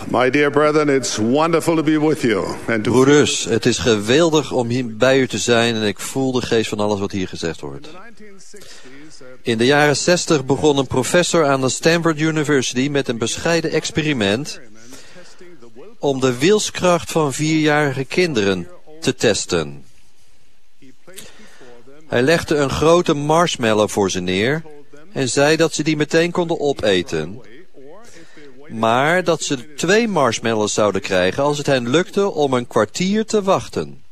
My dear brethren, it's wonderful to be with you. And to Broeders, het is geweldig om hier bij u te zijn en ik voel de geest van alles wat hier gezegd wordt. In de jaren 60 begon een professor aan de Stanford University met een bescheiden experiment om de wilskracht van 4-jarige kinderen te testen. Hij legde een grote marshmallow voor ze neer en zei dat ze die meteen konden opeten, maar dat ze 2 marshmallows zouden krijgen als het hen lukte om een kwartier te wachten.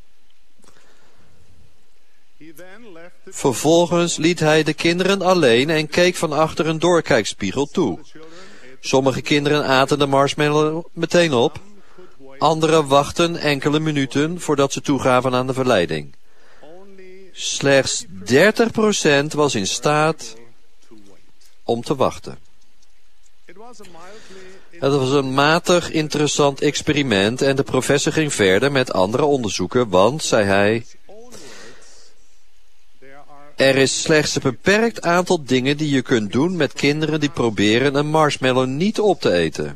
Vervolgens liet hij de kinderen alleen en keek van achter een doorkijkspiegel toe. Sommige kinderen aten de marshmallow meteen op, anderen wachten enkele minuten voordat ze toegaven aan de verleiding. Slechts 30% was in staat om te wachten. Het was een matig interessant experiment en de professor ging verder met andere onderzoeken, want, zei hij, er is slechts een beperkt aantal dingen die je kunt doen met kinderen die proberen een marshmallow niet op te eten.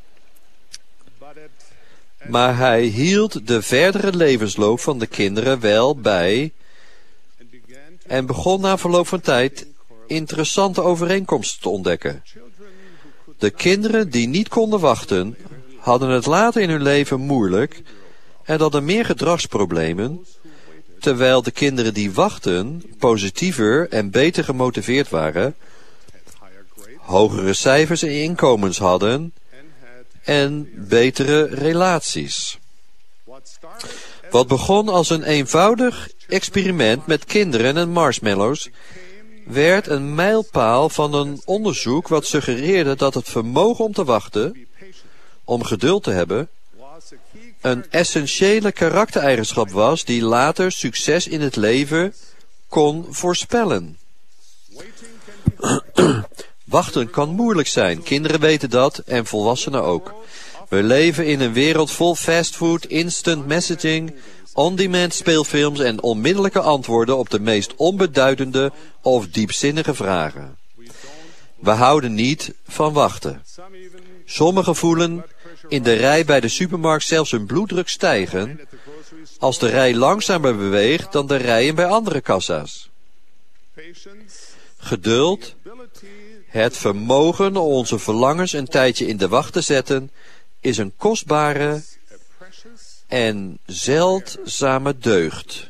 Maar hij hield de verdere levensloop van de kinderen wel bij en begon na verloop van tijd interessante overeenkomsten te ontdekken. De kinderen die niet konden wachten, hadden het later in hun leven moeilijk en hadden meer gedragsproblemen, terwijl de kinderen die wachten positiever en beter gemotiveerd waren, hogere cijfers en inkomens hadden en betere relaties. Wat begon als een eenvoudig experiment met kinderen en marshmallows, werd een mijlpaal van een onderzoek wat suggereerde dat het vermogen om te wachten, om geduld te hebben, een essentiële karaktereigenschap was die later succes in het leven kon voorspellen. Wachten kan moeilijk zijn, kinderen weten dat en volwassenen ook. We leven in een wereld vol fastfood, instant messaging, on-demand speelfilms en onmiddellijke antwoorden op de meest onbeduidende of diepzinnige vragen. We houden niet van wachten. Sommigen voelen in de rij bij de supermarkt zelfs hun bloeddruk stijgen als de rij langzamer beweegt dan de rijen bij andere kassa's. Geduld, het vermogen om onze verlangens een tijdje in de wacht te zetten, is een kostbare en zeldzame deugd.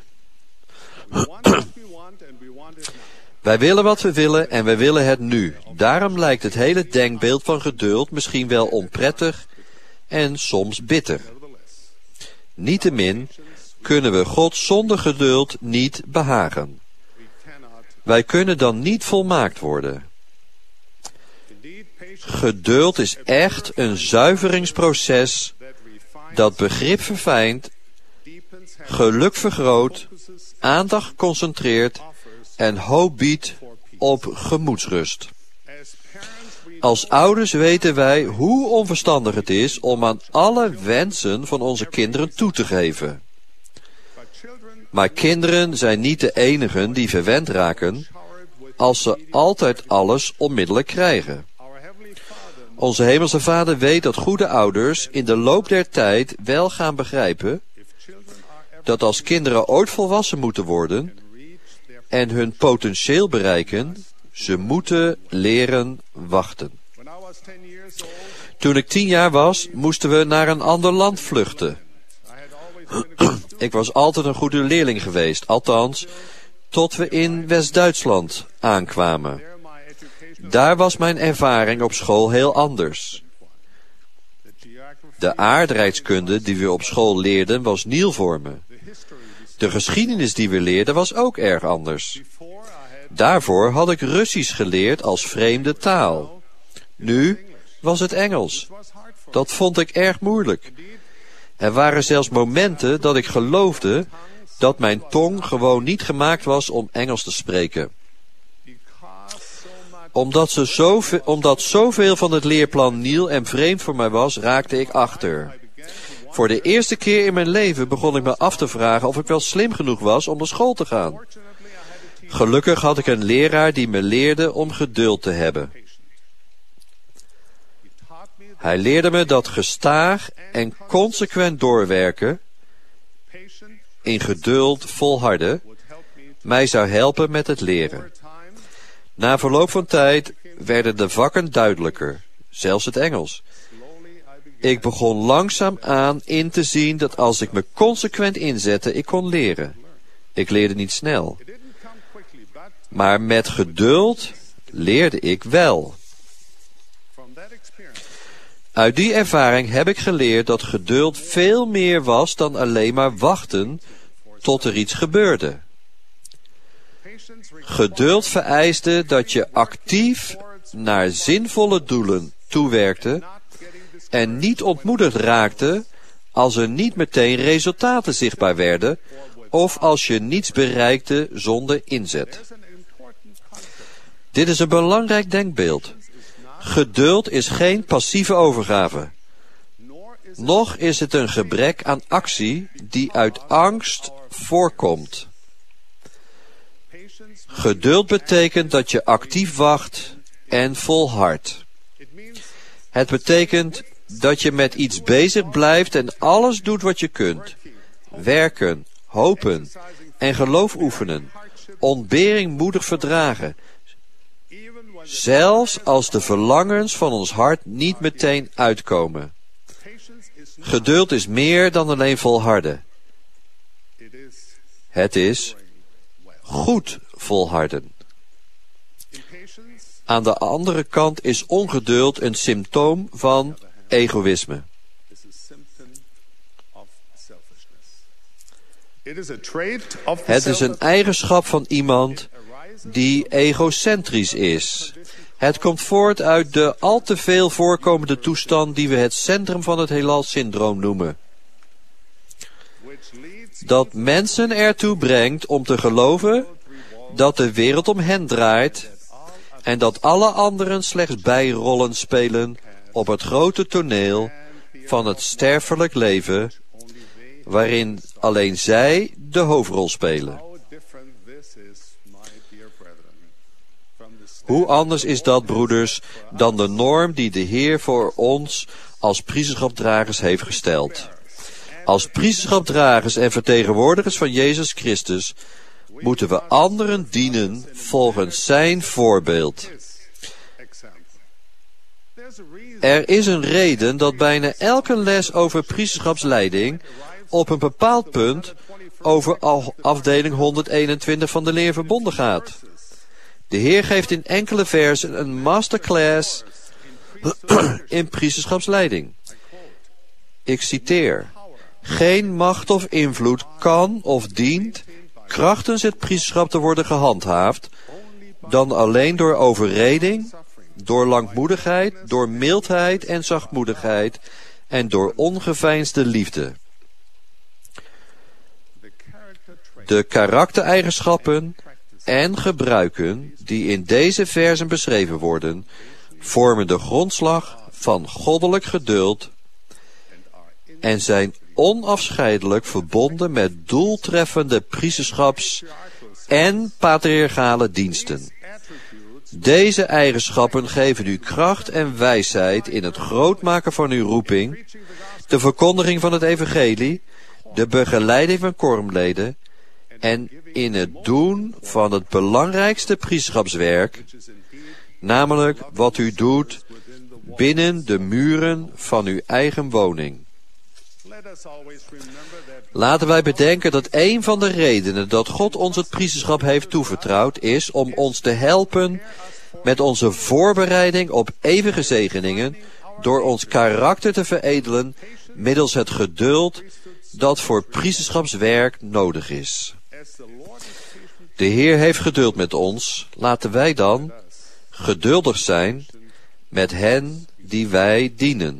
Wij willen wat we willen en wij willen het nu. Daarom lijkt het hele denkbeeld van geduld misschien wel onprettig en soms bitter. Niettemin kunnen we God zonder geduld niet behagen. Wij kunnen dan niet volmaakt worden. Geduld is echt een zuiveringsproces dat begrip verfijnt, geluk vergroot, aandacht concentreert en hoop biedt op gemoedsrust. Als ouders weten wij hoe onverstandig het is om aan alle wensen van onze kinderen toe te geven. Maar kinderen zijn niet de enigen die verwend raken als ze altijd alles onmiddellijk krijgen. Onze hemelse Vader weet dat goede ouders in de loop der tijd wel gaan begrijpen dat als kinderen ooit volwassen moeten worden en hun potentieel bereiken, ze moeten leren wachten. Toen ik 10 jaar was, moesten we naar een ander land vluchten. Ik was altijd een goede leerling geweest, althans, tot we in West-Duitsland aankwamen. Daar was mijn ervaring op school heel anders. De aardrijkskunde die we op school leerden was nieuw voor me. De geschiedenis die we leerden was ook erg anders. Daarvoor had ik Russisch geleerd als vreemde taal. Nu was het Engels. Dat vond ik erg moeilijk. Er waren zelfs momenten dat ik geloofde dat mijn tong gewoon niet gemaakt was om Engels te spreken. Omdat zoveel van het leerplan nieuw en vreemd voor mij was, raakte ik achter. Voor de eerste keer in mijn leven begon ik me af te vragen of ik wel slim genoeg was om naar school te gaan. Gelukkig had ik een leraar die me leerde om geduld te hebben. Hij leerde me dat gestaag en consequent doorwerken, in geduld volharden, mij zou helpen met het leren. Na verloop van tijd werden de vakken duidelijker, zelfs het Engels. Ik begon langzaam aan in te zien dat als ik me consequent inzette, ik kon leren. Ik leerde niet snel. Maar met geduld leerde ik wel. Uit die ervaring heb ik geleerd dat geduld veel meer was dan alleen maar wachten tot er iets gebeurde. Geduld vereiste dat je actief naar zinvolle doelen toewerkte en niet ontmoedigd raakte als er niet meteen resultaten zichtbaar werden of als je niets bereikte zonder inzet. Dit is een belangrijk denkbeeld. Geduld is geen passieve overgave. Noch is het een gebrek aan actie die uit angst voorkomt. Geduld betekent dat je actief wacht en volhardt. Het betekent dat je met iets bezig blijft en alles doet wat je kunt. Werken, hopen en geloof oefenen. Ontbering moedig verdragen. Zelfs als de verlangens van ons hart niet meteen uitkomen. Geduld is meer dan alleen volharden. Het is goed volharden. Aan de andere kant is ongeduld een symptoom van egoïsme. Het is een eigenschap van iemand die egocentrisch is. Het komt voort uit de al te veel voorkomende toestand die we het centrum van het heelal-syndroom noemen. Dat mensen ertoe brengt om te geloven dat de wereld om hen draait en dat alle anderen slechts bijrollen spelen op het grote toneel van het sterfelijk leven, waarin alleen zij de hoofdrol spelen. Hoe anders is dat, broeders, dan de norm die de Heer voor ons als priesterschapdragers heeft gesteld. Als priesterschapdragers en vertegenwoordigers van Jezus Christus moeten we anderen dienen volgens zijn voorbeeld. Er is een reden dat bijna elke les over priesterschapsleiding op een bepaald punt over afdeling 121 van de leer verbonden gaat. De Heer geeft in enkele versen een masterclass in priesterschapsleiding. Ik citeer: geen macht of invloed kan of dient krachtens het priesterschap te worden gehandhaafd, dan alleen door overreding, door langmoedigheid, door mildheid en zachtmoedigheid en door ongeveinsde liefde. De karaktereigenschappen en gebruiken die in deze versen beschreven worden, vormen de grondslag van goddelijk geduld en zijn onafscheidelijk verbonden met doeltreffende priesterschaps- en patriarchale diensten. Deze eigenschappen geven u kracht en wijsheid in het grootmaken van uw roeping, de verkondiging van het evangelie, de begeleiding van koormleden en in het doen van het belangrijkste priesterschapswerk, namelijk wat u doet binnen de muren van uw eigen woning. Laten wij bedenken dat een van de redenen dat God ons het priesterschap heeft toevertrouwd is om ons te helpen met onze voorbereiding op eeuwige zegeningen door ons karakter te veredelen middels het geduld dat voor priesterschapswerk nodig is. De Heer heeft geduld met ons, laten wij dan geduldig zijn met hen die wij dienen.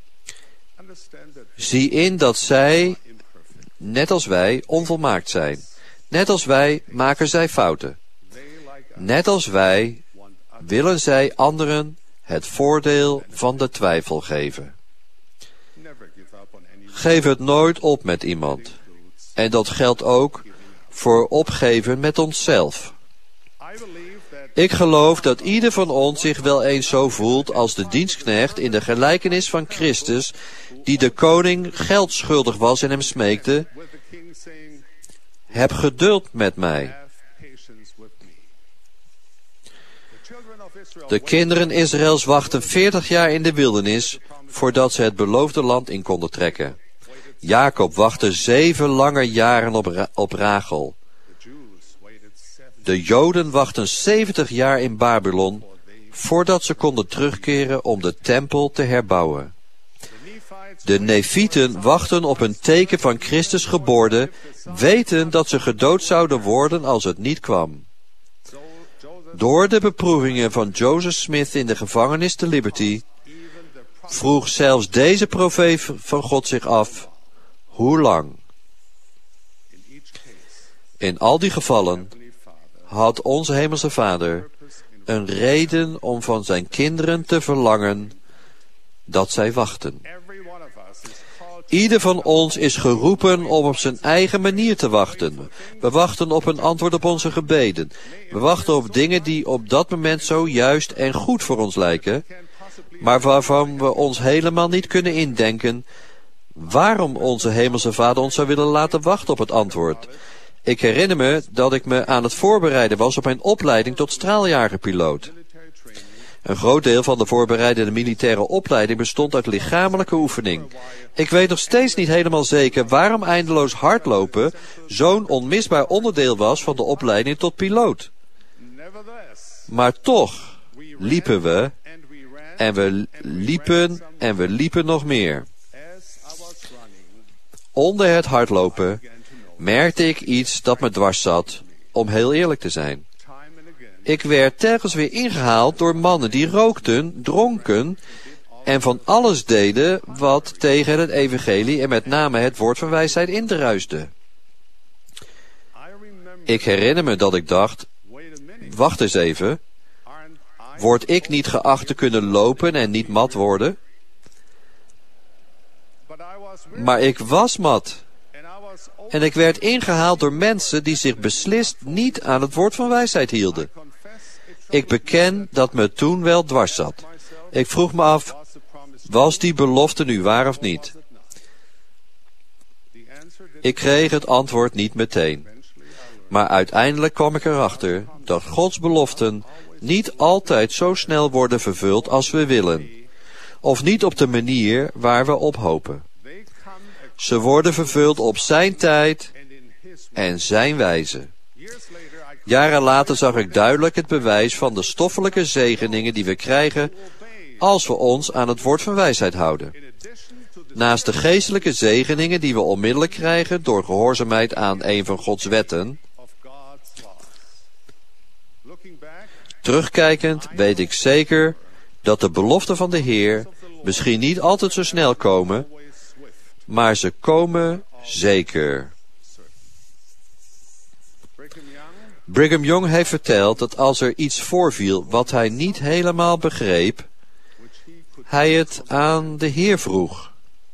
Zie in dat zij, net als wij, onvolmaakt zijn. Net als wij maken zij fouten. Net als wij willen zij anderen het voordeel van de twijfel geven. Geef het nooit op met iemand. En dat geldt ook voor opgeven met onszelf. Ik geloof dat ieder van ons zich wel eens zo voelt als de dienstknecht in de gelijkenis van Christus, die de koning geld schuldig was en hem smeekte: heb geduld met mij. De kinderen Israëls wachten 40 jaar in de wildernis voordat ze het beloofde land in konden trekken. Jacob wachtte 7 lange jaren op Rachel. De Joden wachten 70 jaar in Babylon voordat ze konden terugkeren om de tempel te herbouwen. De Nefieten wachten op een teken van Christus geboorte, weten dat ze gedood zouden worden als het niet kwam. Door de beproevingen van Joseph Smith in de gevangenis te Liberty vroeg zelfs deze profeet van God zich af: hoe lang? In al die gevallen had onze Hemelse Vader een reden om van zijn kinderen te verlangen dat zij wachten. Ieder van ons is geroepen om op zijn eigen manier te wachten. We wachten op een antwoord op onze gebeden. We wachten op dingen die op dat moment zo juist en goed voor ons lijken, maar waarvan we ons helemaal niet kunnen indenken waarom onze Hemelse Vader ons zou willen laten wachten op het antwoord. Ik herinner me dat ik me aan het voorbereiden was op mijn opleiding tot straaljagerpiloot. Een groot deel van de voorbereidende militaire opleiding bestond uit lichamelijke oefening. Ik weet nog steeds niet helemaal zeker waarom eindeloos hardlopen zo'n onmisbaar onderdeel was van de opleiding tot piloot. Maar toch liepen we, en we liepen, en we liepen nog meer. Onder het hardlopen merkte ik iets dat me dwars zat, om heel eerlijk te zijn. Ik werd telkens weer ingehaald door mannen die rookten, dronken en van alles deden wat tegen het evangelie en met name het woord van wijsheid indruiste. Ik herinner me dat ik dacht: wacht eens even, word ik niet geacht te kunnen lopen en niet mat worden? Maar ik was mat. En ik werd ingehaald door mensen die zich beslist niet aan het woord van wijsheid hielden. Ik beken dat me toen wel dwars zat. Ik vroeg me af, was die belofte nu waar of niet? Ik kreeg het antwoord niet meteen. Maar uiteindelijk kwam ik erachter dat Gods beloften niet altijd zo snel worden vervuld als we willen. Of niet op de manier waar we op hopen. Ze worden vervuld op zijn tijd en zijn wijze. Jaren later zag ik duidelijk het bewijs van de stoffelijke zegeningen die we krijgen als we ons aan het woord van wijsheid houden. Naast de geestelijke zegeningen die we onmiddellijk krijgen door gehoorzaamheid aan een van Gods wetten. Terugkijkend weet ik zeker dat de beloften van de Heer misschien niet altijd zo snel komen, maar ze komen zeker. Brigham Young heeft verteld dat als er iets voorviel wat hij niet helemaal begreep, hij het aan de Heer vroeg.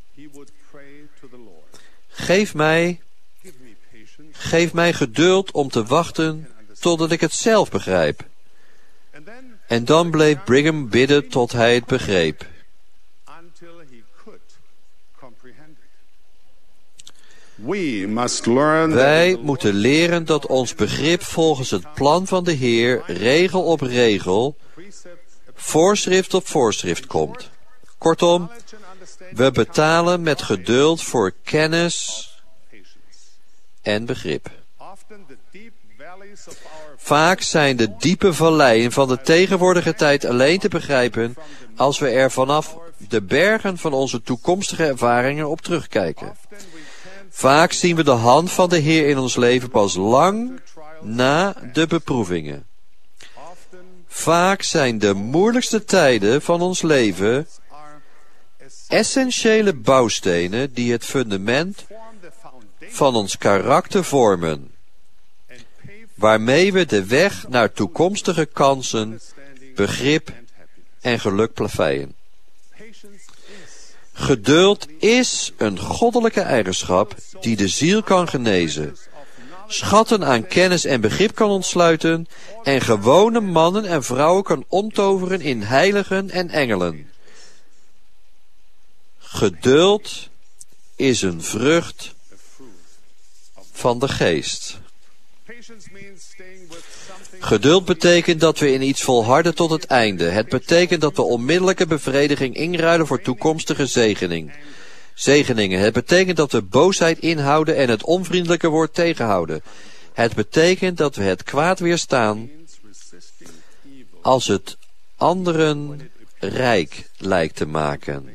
Geef mij geduld om te wachten totdat ik het zelf begrijp. En dan bleef Brigham bidden tot hij het begreep. Wij moeten leren dat ons begrip volgens het plan van de Heer regel op regel, voorschrift op voorschrift komt. Kortom, we betalen met geduld voor kennis en begrip. Vaak zijn de diepe valleien van de tegenwoordige tijd alleen te begrijpen als we er vanaf de bergen van onze toekomstige ervaringen op terugkijken. Vaak zien we de hand van de Heer in ons leven pas lang na de beproevingen. Vaak zijn de moeilijkste tijden van ons leven essentiële bouwstenen die het fundament van ons karakter vormen, waarmee we de weg naar toekomstige kansen, begrip en geluk plaveien. Geduld is een goddelijke eigenschap die de ziel kan genezen, schatten aan kennis en begrip kan ontsluiten en gewone mannen en vrouwen kan omtoveren in heiligen en engelen. Geduld is een vrucht van de geest. Geduld betekent dat we in iets volharden tot het einde. Het betekent dat we onmiddellijke bevrediging inruilen voor toekomstige zegeningen. Het betekent dat we boosheid inhouden en het onvriendelijke woord tegenhouden. Het betekent dat we het kwaad weerstaan als het anderen rijk lijkt te maken.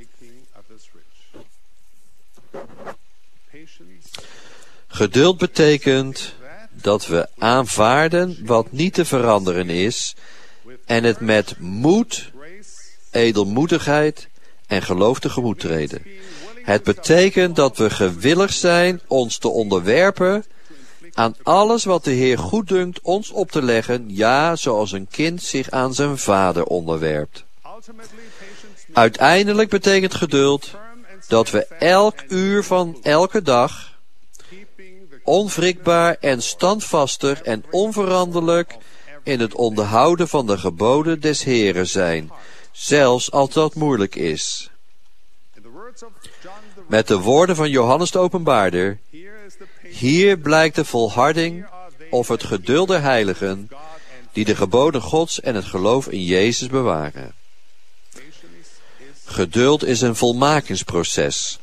Geduld betekent dat we aanvaarden wat niet te veranderen is en het met moed, edelmoedigheid en geloof tegemoet treden. Het betekent dat we gewillig zijn ons te onderwerpen aan alles wat de Heer goeddunkt ons op te leggen, ja, zoals een kind zich aan zijn vader onderwerpt. Uiteindelijk betekent geduld dat we elk uur van elke dag onwrikbaar en standvastig en onveranderlijk in het onderhouden van de geboden des Heeren zijn, zelfs als dat moeilijk is. Met de woorden van Johannes de Openbaarder, hier blijkt de volharding of het geduld der heiligen, die de geboden Gods en het geloof in Jezus bewaren. Geduld is een volmakingsproces.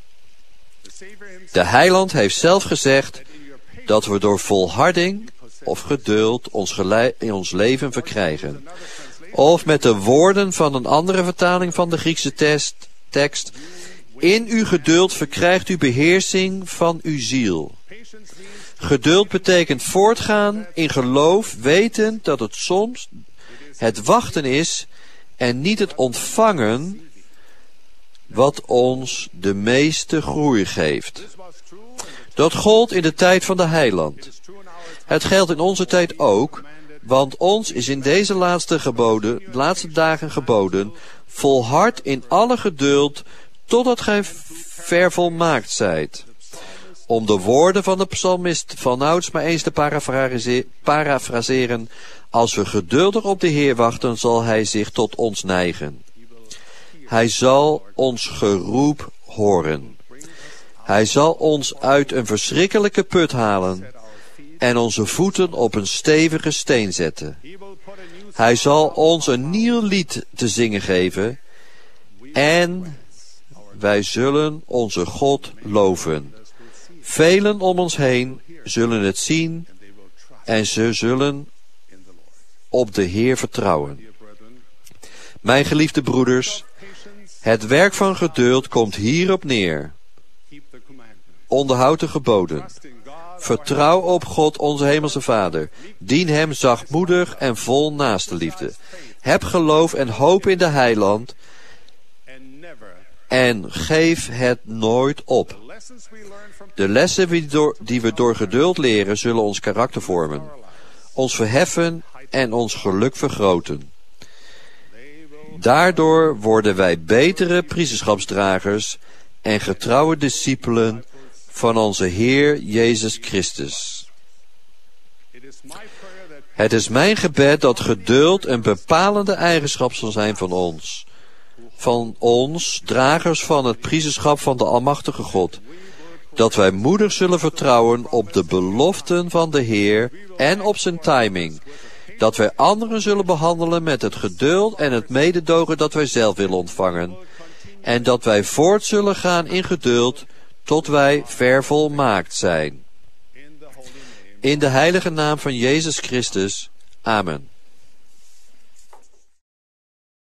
De Heiland heeft zelf gezegd dat we door volharding of geduld in ons leven verkrijgen. Of met de woorden van een andere vertaling van de Griekse tekst, in uw geduld verkrijgt u beheersing van uw ziel. Geduld betekent voortgaan in geloof, wetend dat het soms het wachten is en niet het ontvangen wat ons de meeste groei geeft. Dat gold in de tijd van de Heiland. Het geldt in onze tijd ook, want ons is in deze laatste dagen geboden, volhard in alle geduld, totdat gij vervolmaakt zijt. Om de woorden van de psalmist vanouds maar eens te parafraseren, als we geduldig op de Heer wachten, zal hij zich tot ons neigen. Hij zal ons geroep horen. Hij zal ons uit een verschrikkelijke put halen en onze voeten op een stevige steen zetten. Hij zal ons een nieuw lied te zingen geven en wij zullen onze God loven. Velen om ons heen zullen het zien en ze zullen op de Heer vertrouwen. Mijn geliefde broeders, het werk van geduld komt hierop neer. Onderhoud de geboden. Vertrouw op God onze hemelse Vader. Dien hem zachtmoedig en vol naastenliefde. Heb geloof en hoop in de Heiland en geef het nooit op. De lessen die we door geduld leren zullen ons karakter vormen, ons verheffen en ons geluk vergroten. Daardoor worden wij betere priesterschapsdragers en getrouwe discipelen van onze Heer Jezus Christus. Het is mijn gebed dat geduld een bepalende eigenschap zal zijn van ons, dragers van het priesterschap van de Almachtige God, dat wij moedig zullen vertrouwen op de beloften van de Heer en op zijn timing, dat wij anderen zullen behandelen met het geduld en het mededogen dat wij zelf willen ontvangen, en dat wij voort zullen gaan in geduld tot wij vervolmaakt zijn. In de heilige naam van Jezus Christus. Amen.